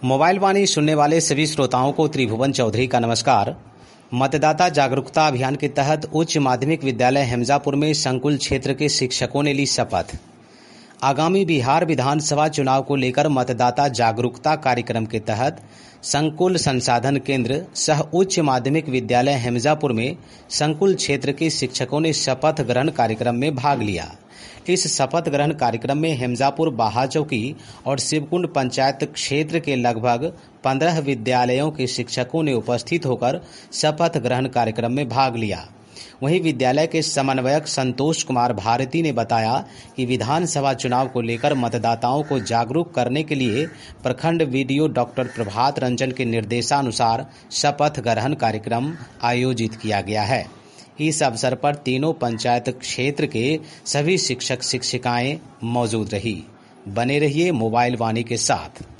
Mobile वाणी सुनने वाले सभी श्रोताओं को त्रिभुवन चौधरी का नमस्कार। मतदाता जागरूकता अभियान के तहत उच्च माध्यमिक विद्यालय हेमजापुर में संकुल क्षेत्र के शिक्षकों ने ली शपथ। आगामी बिहार विधानसभा चुनाव को लेकर मतदाता जागरूकता कार्यक्रम के तहत संकुल संसाधन केंद्र सह उच्च माध्यमिक विद्यालय हेमजापुर में संकुल क्षेत्र के शिक्षकों ने शपथ ग्रहण कार्यक्रम में भाग लिया। इस शपथ ग्रहण कार्यक्रम में हेमजापुर बाहाचौकी और शिवकुंड पंचायत क्षेत्र के लगभग 15 विद्यालयों के शिक्षकों ने उपस्थित होकर शपथ ग्रहण कार्यक्रम में भाग लिया। वहीं विद्यालय के समन्वयक संतोष कुमार भारती ने बताया कि विधानसभा चुनाव को लेकर मतदाताओं को जागरूक करने के लिए प्रखंड वीडियो डॉक्टर प्रभात रंजन के निर्देशानुसार शपथ ग्रहण कार्यक्रम आयोजित किया गया है। इस अवसर पर तीनों पंचायत क्षेत्र के सभी शिक्षक शिक्षिकाएं मौजूद रही। बने रहिए मोबाइल वाणी के साथ।